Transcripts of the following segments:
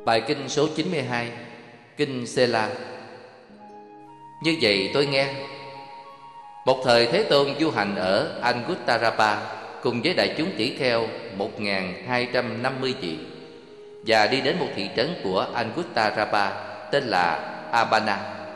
Bài kinh số 92, Kinh Sê-la. Như vậy tôi nghe, một thời Thế Tôn du hành ở Anguttara cùng với đại chúng tỷ kheo 1250 vị, và đi đến một thị trấn của Anguttara tên là Abana.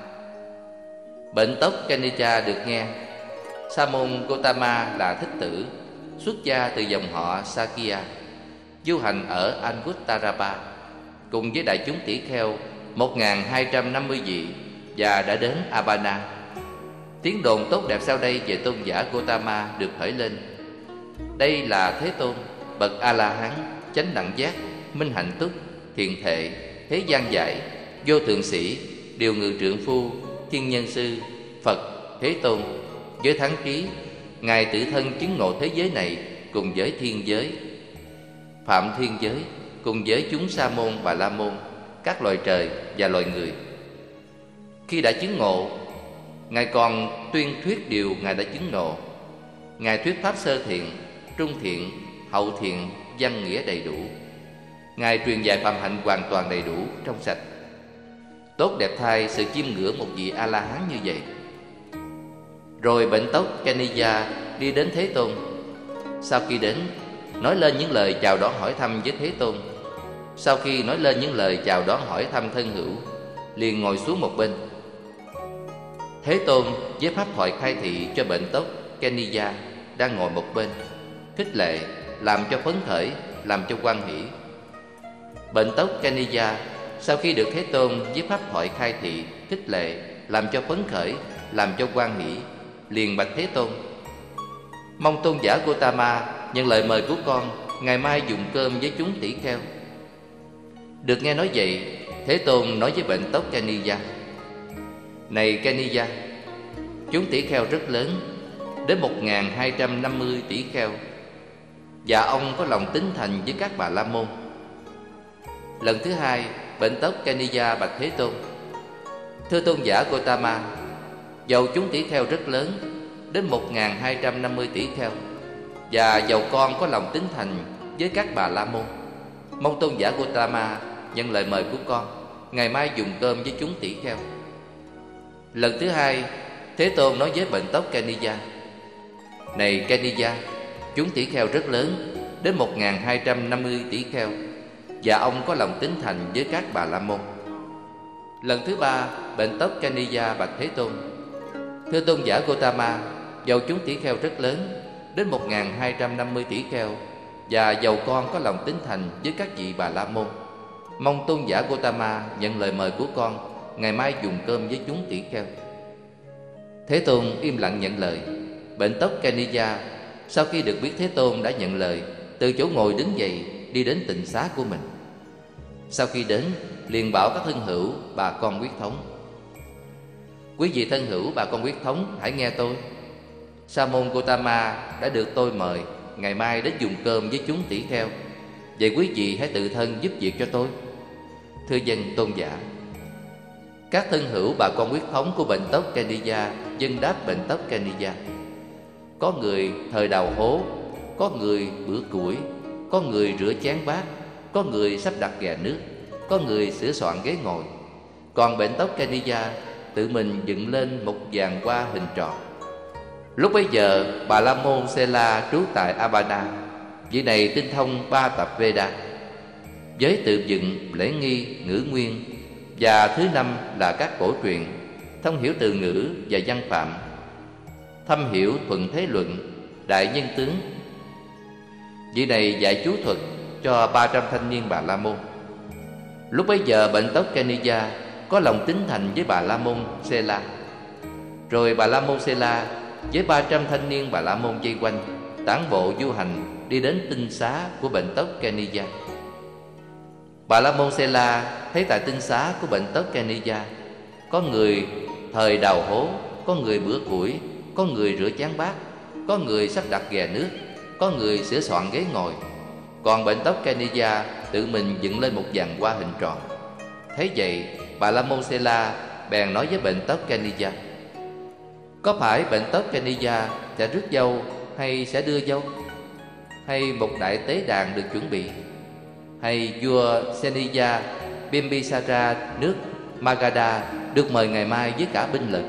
Bệnh tóc Kanija được nghe. Sa môn Gotama là thích tử, xuất gia từ dòng họ Sakya, du hành ở Anguttara cùng với đại chúng tỷ kheo 1250 vị, và đã đến Abana. Tiếng đồn tốt đẹp sau đây về tôn giả Gotama được khởi lên. Đây là Thế Tôn, bậc A-la-hán, chánh đẳng giác, minh hạnh túc, thiện thệ, thế gian giải, vô thượng sĩ, điều ngự trượng phu, thiên nhân sư, Phật, Thế Tôn. Với thắng trí, Ngài tự thân chứng ngộ thế giới này cùng với thiên giới, phạm thiên giới, cùng với chúng sa môn và la môn, các loài trời và loài người. Khi đã chứng ngộ, Ngài còn tuyên thuyết điều Ngài đã chứng ngộ. Ngài thuyết pháp sơ thiện, trung thiện, hậu thiện, văn nghĩa đầy đủ. Ngài truyền dạy phạm hạnh hoàn toàn đầy đủ, trong sạch. Tốt đẹp thay sự chiêm ngưỡng một vị A-la-hán như vậy. Rồi bệnh tóc Kanija đi đến Thế Tôn. Sau khi đến, nói lên những lời chào đón hỏi thăm với Thế Tôn. Sau khi nói lên những lời chào đón hỏi thăm thân hữu, liền ngồi xuống một bên. Thế Tôn với pháp thoại khai thị cho bệnh tóc Kanija đang ngồi một bên, khích lệ, làm cho phấn khởi, làm cho hoan hỷ. Bệnh tóc Kanija sau khi được Thế Tôn với pháp thoại khai thị, khích lệ, làm cho phấn khởi, làm cho hoan hỷ, liền bạch Thế Tôn: mong tôn giả Gotama nhận lời mời của con ngày mai dùng cơm với chúng tỷ kheo. Được nghe nói vậy, Thế Tôn nói với bệnh tóc Kanija: này Kanija, chúng tỷ kheo rất lớn, đến 1250 tỷ kheo, và ông có lòng tín thành với các bà la môn. Lần thứ hai, bệnh tóc Kanija bạch Thế Tôn: thưa tôn giả Gotama, dầu chúng tỷ kheo rất lớn, đến 1250 tỷ kheo, và dầu con có lòng tín thành với các bà la môn, mong tôn giả Gotama nhận lời mời của con ngày mai dùng cơm với chúng tỷ kheo. Lần thứ hai, Thế Tôn nói với bệnh tóc Kanija: này Kanija, chúng tỷ kheo rất lớn, đến 1250 tỷ kheo, và ông có lòng tín thành với các bà la môn. Lần thứ ba, bệnh tóc Kanija bạch Thế Tôn: thưa tôn giả Gotama, dầu chúng tỷ kheo rất lớn, đến 1250 tỷ kheo, và dầu con có lòng tín thành với các vị bà la môn, mong tôn giả Gotama nhận lời mời của con ngày mai dùng cơm với chúng tỷ kheo. Thế Tôn im lặng nhận lời. Bệnh tóc Kanija sau khi được biết Thế Tôn đã nhận lời, từ chỗ ngồi đứng dậy đi đến tịnh xá của mình. Sau khi đến, liền bảo các thân hữu, bà con quyết thống: quý vị thân hữu, bà con quyết thống, hãy nghe tôi. Sa môn Gotama đã được tôi mời ngày mai đến dùng cơm với chúng tỷ kheo. Vậy quý vị hãy tự thân giúp việc cho tôi. Thưa dân tôn giả. Các thân hữu bà con quyết thống của bệnh tóc Kanija dân đáp bệnh tóc Kanija: có người thời đào hố, có người bữa củi, có người rửa chén bát, có người sắp đặt ghè nước, có người sửa soạn ghế ngồi. Còn bệnh tóc Kanija tự mình dựng lên một giàn hoa hình tròn. Lúc bấy giờ, Bà La Môn Sê-la trú tại Abana. Vị này tinh thông 3 tập Veda, với tự dựng, lễ nghi, ngữ nguyên, và thứ 5 là các cổ truyện, thông hiểu từ ngữ và văn phạm, thâm hiểu thuận thế luận, đại nhân tướng. Vị này dạy chú thuật cho 300 thanh niên Bà La Môn. Lúc bấy giờ bệnh tóc Kanija có lòng tín thành với Bà La Môn Sê-la. Rồi Bà La Môn Sê-la với 300 thanh niên Bà La Môn vây quanh, tản bộ du hành đi đến tinh xá của bệnh tóc Kanija. Bà La Môn Sê-la thấy tại tinh xá của bệnh tóc Kanija có người thời đào hố, có người bữa củi, có người rửa chén bát, có người sắp đặt ghè nước, có người sửa soạn ghế ngồi. Còn bệnh tóc Kanija tự mình dựng lên một giàn hoa hình tròn. Thấy vậy, Bà La Môn Sê-la bèn nói với bệnh tóc Kanija: có phải bệnh tóc Kanija sẽ rước dâu hay sẽ đưa dâu? Hay một đại tế đàn được chuẩn bị? Hay vua Senija Bimbisara nước Magadha được mời ngày mai với cả binh lực.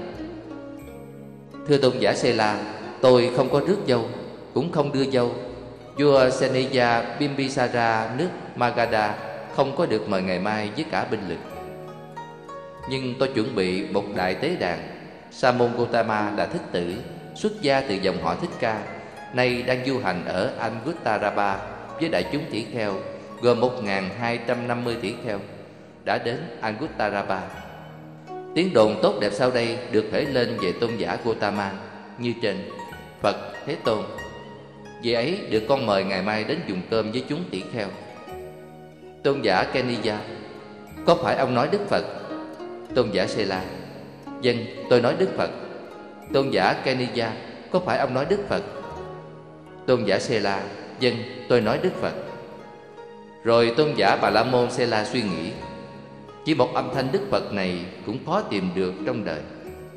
Thưa tôn giả Sela, tôi không có rước dâu, cũng không đưa dâu. Vua Seniya Bimbisara nước Magadha không có được mời ngày mai với cả binh lực. Nhưng tôi chuẩn bị một đại tế đàn. Sa môn Gotama là thích tử, xuất gia từ dòng họ Thích Ca, nay đang du hành ở Anguttara với đại chúng tỷ kheo gồm 1.250 tỷ kheo, đã đến Anguttara. Tiếng đồn tốt đẹp sau đây được khởi lên về tôn giả Gotama như trên: Phật Thế Tôn, vị ấy được con mời ngày mai đến dùng cơm với chúng tỷ kheo. Tôn giả Keniya, có phải ông nói Đức Phật? Tôn giả Sela, vâng, tôi nói Đức Phật. Tôn giả Keniya, có phải ông nói Đức Phật? Tôn giả Sela, vâng, tôi nói Đức Phật. Rồi tôn giả Bà La Môn Sela suy nghĩ, chỉ một âm thanh Đức Phật này cũng khó tìm được trong đời.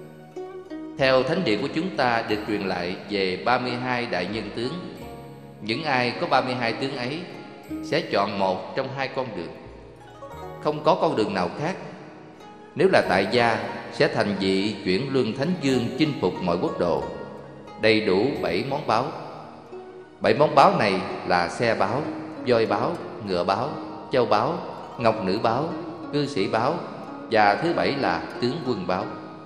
Theo thánh địa của chúng ta được truyền lại về 32 đại nhân tướng. Những ai có 32 tướng ấy sẽ chọn một trong hai con đường, không có con đường nào khác. Nếu là tại gia sẽ thành vị chuyển luân thánh dương, chinh phục mọi quốc độ, đầy đủ 7 món báu. 7 món báu này là xe báu, voi báu, ngựa báu, châu báu, ngọc nữ báu, cư sĩ báu, và thứ 7 là tướng quân báu.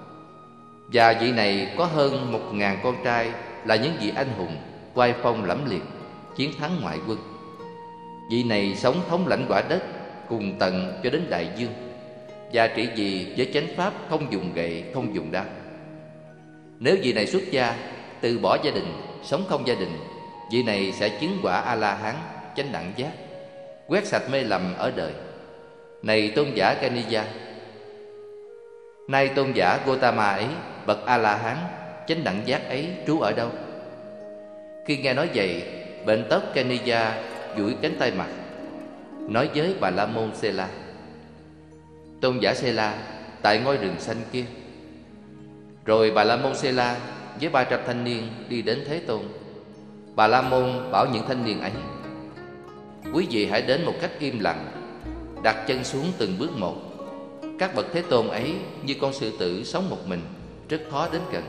Và vị này có hơn 1.000 con trai là những vị anh hùng, oai phong lẫm liệt, chiến thắng ngoại quân. Vị này sống thống lãnh quả đất cùng tận cho đến đại dương, và trị vì với chánh pháp không dùng gậy, không dùng đao. Nếu vị này xuất gia, từ bỏ gia đình, sống không gia đình, vị này sẽ chứng quả A-la-hán, chánh đẳng giác, quét sạch mê lầm ở đời. Này tôn giả Keniya, nay tôn giả Gotama ấy, bậc A-la-hán, chánh đẳng giác ấy trú ở đâu? Khi nghe nói vậy, bệnh tóc Keniya duỗi cánh tay mặt, nói với Bà La Môn Sela: Tôn giả Sela, tại ngôi rừng xanh kia. Rồi Bà La Môn Sela với 300 thanh niên đi đến Thế Tôn. Bà La Môn bảo những thanh niên ấy: Quý vị hãy đến một cách im lặng, đặt chân xuống từng bước một. Các bậc Thế Tôn ấy như con sư tử sống một mình, rất khó đến gần.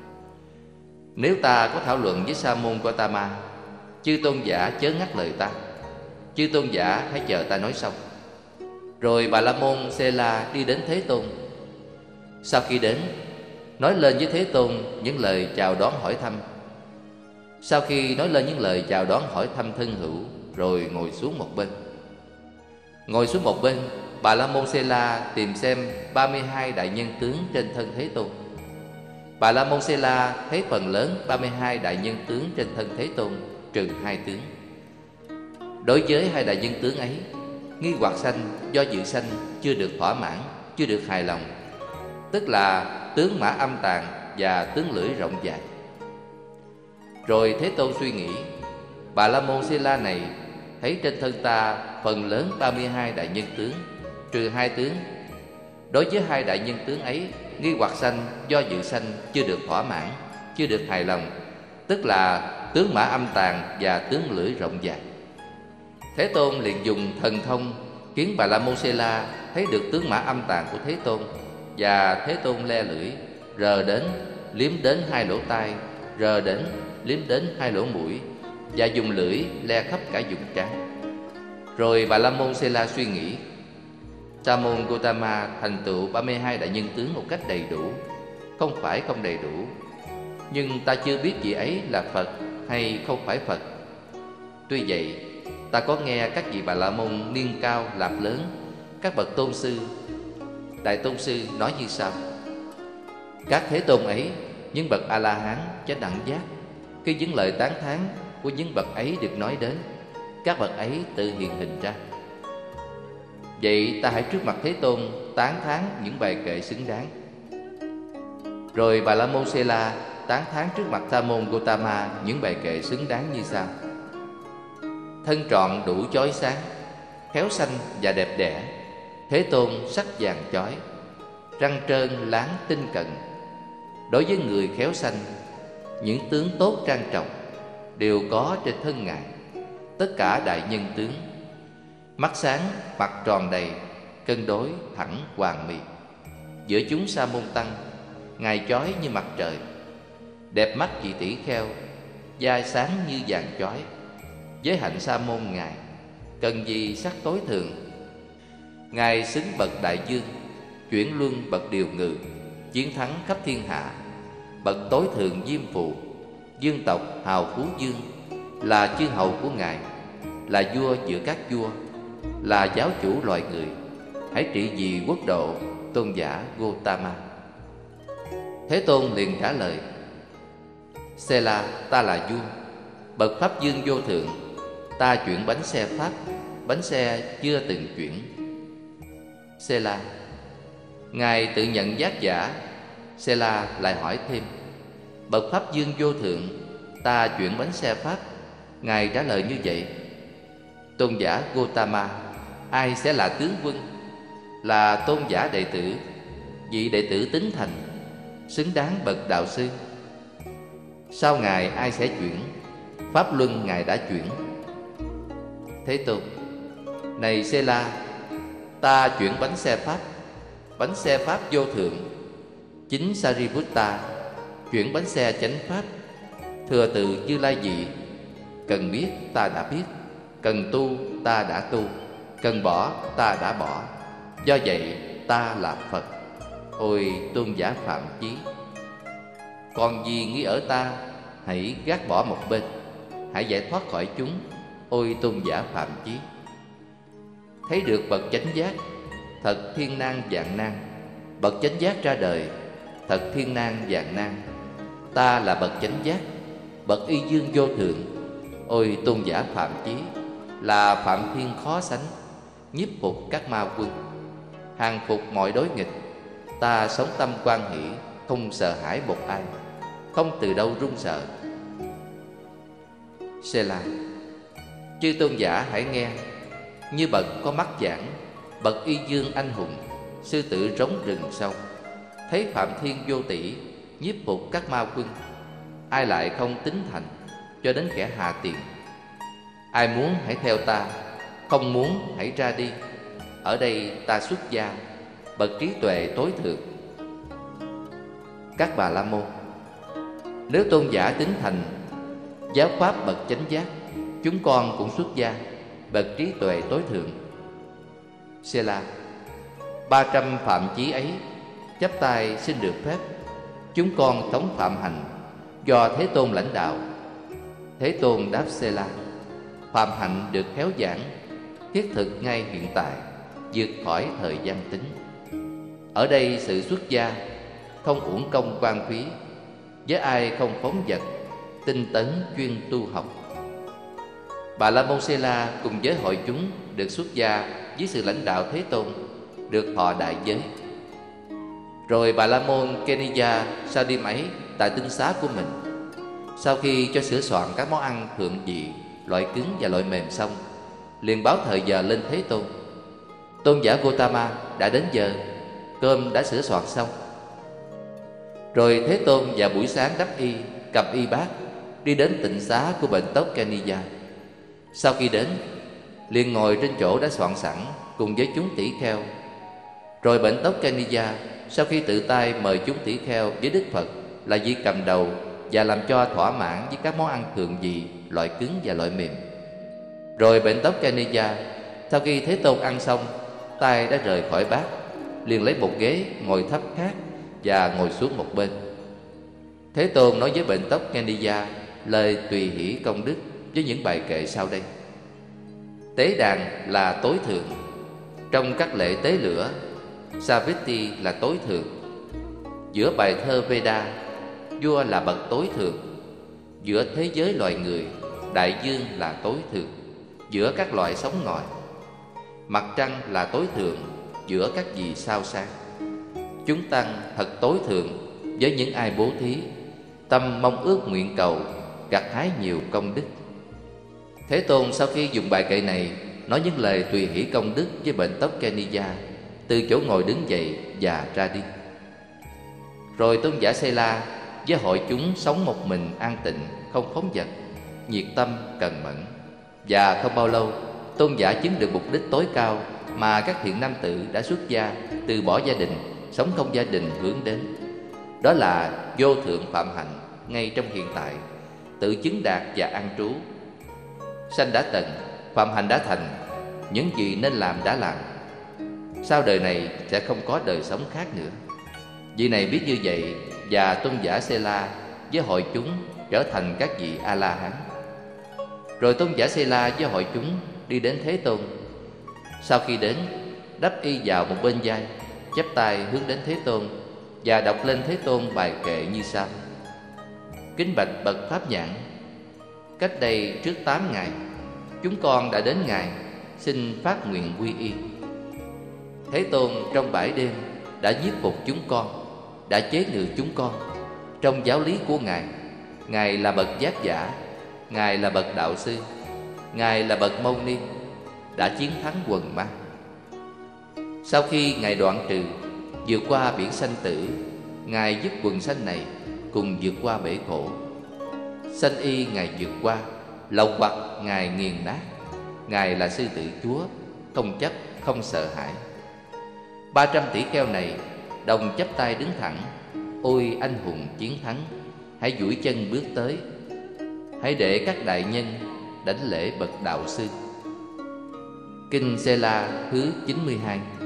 Nếu ta có thảo luận với Sa môn Gotama, chư tôn giả chớ ngắt lời ta. Chư tôn giả hãy chờ ta nói xong. Rồi Bà La Môn Sela đi đến Thế Tôn. Sau khi đến, nói lên với Thế Tôn những lời chào đón hỏi thăm. Sau khi nói lên những lời chào đón hỏi thăm thân hữu, rồi ngồi xuống một bên. Ngồi xuống một bên, Bà La Môn Sela tìm xem 32 đại nhân tướng trên thân Thế Tôn. Bà La Môn Sela thấy phần lớn 32 đại nhân tướng trên thân Thế Tôn, trừ 2 tướng. Đối với 2 đại nhân tướng ấy, nghi hoặc sanh, do dự sanh chưa được thỏa mãn, chưa được hài lòng, tức là tướng mã âm tàn và tướng lưỡi rộng dài. Rồi Thế Tôn suy nghĩ, Bà La Môn Sela này thấy trên thân ta phần lớn 32 đại nhân tướng, trừ 2 tướng. Đối với 2 đại nhân tướng ấy, nghi hoặc sanh, do dự sanh chưa được thỏa mãn, chưa được hài lòng, tức là tướng mã âm tàn và tướng lưỡi rộng dài. Thế Tôn liền dùng thần thông khiến Bà La Môn Sela thấy được tướng mã âm tàn của Thế Tôn, và Thế Tôn le lưỡi, rờ đến, liếm đến 2 lỗ tai, rờ đến, liếm đến 2 lỗ mũi, và dùng lưỡi le khắp cả vùng trán. Rồi Bà La Môn Sela suy nghĩ, Sa môn Gotama thành tựu 32 đại nhân tướng một cách đầy đủ. Không phải không đầy đủ, nhưng ta chưa biết vị ấy là Phật hay không phải Phật. Tuy vậy, ta có nghe các vị Bà La Môn niên cao lạp lớn, các bậc tôn sư, đại tôn sư nói như sau: Các Thế Tôn ấy, những bậc A-la-hán, chánh đẳng giác, khi những lời tán thán của những bậc ấy được nói đến, các bậc ấy tự hiện hình ra. Vậy ta hãy trước mặt Thế Tôn tán thán những bài kệ xứng đáng. Rồi Bà La Môn Sela tán thán trước mặt Sa môn Gotama những bài kệ xứng đáng như sau: Thân trọn đủ chói sáng, khéo xanh và đẹp đẽ, Thế Tôn sắc vàng chói, răng trơn láng tinh cận. Đối với người khéo xanh, những tướng tốt trang trọng đều có trên thân Ngài, tất cả đại nhân tướng. Mắt sáng, mặt tròn đầy, cân đối thẳng hoàn mỹ. Giữa chúng Sa môn tăng, ngài chói như mặt trời. Đẹp mắt vị tỷ kheo, da sáng như vàng chói. Với hạnh Sa môn ngài, cần gì sắc tối thường. Ngài xứng bậc đại dương, chuyển luân bậc điều ngự, chiến thắng khắp thiên hạ. Bậc tối thượng diêm phù, dương tộc hào phú dương, là chư hầu của ngài, là vua giữa các vua, là giáo chủ loài người. Hãy trị vì quốc độ, tôn giả Gotama. Thế Tôn liền trả lời: Sela, ta là vua, bậc pháp dương vô thượng. Ta chuyển bánh xe pháp, bánh xe chưa từng chuyển. Sela. Ngài tự nhận giác giả. Sela lại hỏi thêm: bậc pháp dương vô thượng, ta chuyển bánh xe pháp. Ngài trả lời như vậy: tôn giả Gotama, ai sẽ là tướng quân? Là tôn giả đệ tử, vị đệ tử tín thành, xứng đáng bậc đạo sư. Sau ngài ai sẽ chuyển? Pháp luân ngài đã chuyển. Thế Tôn: này Sela, ta chuyển bánh xe pháp, bánh xe pháp vô thượng. Chính Sariputta chuyển bánh xe chánh pháp. Thừa từ Như Lai vị, cần biết ta đã biết, cần tu ta đã tu, cần bỏ ta đã bỏ. Do vậy ta là Phật. Ôi tôn giả Phạm Chí, còn gì nghi ở ta, hãy gác bỏ một bên, hãy giải thoát khỏi chúng. Ôi tôn giả Phạm Chí, thấy được bậc chánh giác, thật thiên nan vạn nan. Bậc chánh giác ra đời, thật thiên nan vạn nan. Ta là bậc chánh giác, bậc y dương vô thượng. Ôi tôn giả Phạm Chí, là Phạm Thiên khó sánh, nhiếp phục các ma quân, hàng phục mọi đối nghịch. Ta sống tâm quan hỷ, không sợ hãi một ai, không từ đâu run sợ. Sela. Chư tôn giả hãy nghe, như bậc có mắt giảng, bậc y dương anh hùng, sư tử rống rừng sâu, thấy Phạm Thiên vô tỷ, nhiếp phục các ma quân. Ai lại không tín thành, cho đến kẻ hạ tiền. Ai muốn hãy theo ta, không muốn hãy ra đi. Ở đây ta xuất gia, bậc trí tuệ tối thượng. Các Bà La Môn: nếu tôn giả tín thành, giáo pháp bậc chánh giác, chúng con cũng xuất gia, bậc trí tuệ tối thượng. Sela. 300 Phạm Chí ấy chắp tay xin được phép, chúng con tống phạm hành, do Thế Tôn lãnh đạo. Thế Tôn đáp Sela: phạm hạnh được khéo giảng, thiết thực ngay hiện tại, vượt khỏi thời gian tính. Ở đây sự xuất gia không uổng công quan phí, với ai không phóng dật, tinh tấn chuyên tu học. Bà La Môn Sela cùng với hội chúng được xuất gia dưới sự lãnh đạo Thế Tôn, được thọ đại giới. Rồi Bà La Môn Keniya sau đêm ấy tại tinh xá của mình, sau khi cho sửa soạn các món ăn thượng vị, loại cứng và loại mềm xong, liền báo thời giờ lên Thế Tôn: tôn giả Gotama, đã đến giờ, cơm đã sửa soạn xong. Rồi Thế Tôn vào buổi sáng đắp y, cầm y bát, đi đến tịnh xá của bệnh tóc Keniya. Sau khi đến, liền ngồi trên chỗ đã soạn sẵn cùng với chúng tỷ kheo. Rồi bệnh tóc Keniya sau khi tự tay mời chúng tỷ kheo với Đức Phật là vị cầm đầu, và làm cho thỏa mãn với các món ăn thượng vị, loại cứng và loại mềm. Rồi bệnh tóc Keniya sau khi Thế Tôn ăn xong, tay đã rời khỏi bát, liền lấy một ghế ngồi thấp khác và ngồi xuống một bên. Thế Tôn nói với bệnh tóc Keniya lời tùy hỷ công đức với những bài kệ sau đây. Tế đàn là tối thượng. Trong các lễ tế lửa, Saviti là tối thượng. Giữa bài thơ Veda, vua là bậc tối thượng. Giữa thế giới loài người, đại dương là tối thượng. Giữa các loài sống ngòi, mặt trăng là tối thượng. Giữa các vì sao sáng, chúng tăng thật tối thượng. Với những ai bố thí, tâm mong ước nguyện cầu, gặt hái nhiều công đức. Thế Tôn sau khi dùng bài kệ này nói những lời tùy hỷ công đức với bệnh tóc Keniya, từ chỗ ngồi đứng dậy và ra đi. Rồi tôn giả Sela với hội chúng sống một mình an tịnh, không phóng dật, nhiệt tâm cần mẫn. Và không bao lâu, tôn giả chứng được mục đích tối cao mà các thiện nam tử đã xuất gia, từ bỏ gia đình, sống không gia đình hướng đến. Đó là vô thượng phạm hạnh ngay trong hiện tại, tự chứng đạt và an trú. Sanh đã tận, phạm hạnh đã thành, những gì nên làm đã làm. Sau đời này sẽ không có đời sống khác nữa. Vị này biết như vậy, và tôn giả Sela với hội chúng trở thành các vị A-la-hán. Rồi tôn giả Sela với hội chúng đi đến Thế Tôn. Sau khi đến, đắp y vào một bên vai, chắp tay hướng đến Thế Tôn và đọc lên Thế Tôn bài kệ như sau: Kính bạch bậc Pháp Nhãn, cách đây trước 8 ngày, chúng con đã đến Ngài xin phát nguyện quy y. Thế Tôn trong bãi đêm đã giết phục chúng con, đã chế ngự chúng con. Trong giáo lý của Ngài, Ngài là bậc giác giả, Ngài là bậc đạo sư, Ngài là bậc mâu ni, đã chiến thắng quần ma. Sau khi Ngài đoạn trừ, vượt qua biển sanh tử, Ngài giúp quần sanh này cùng vượt qua bể khổ. Sanh y Ngài vượt qua, lậu hoặc Ngài nghiền nát. Ngài là sư tử Chúa, không chấp, không sợ hãi. 300 tỷ kheo này đồng chắp tay đứng thẳng: Ôi anh hùng chiến thắng, hãy duỗi chân bước tới, hãy để các đại nhân đảnh lễ bậc đạo sư. Kinh Sela thứ 92.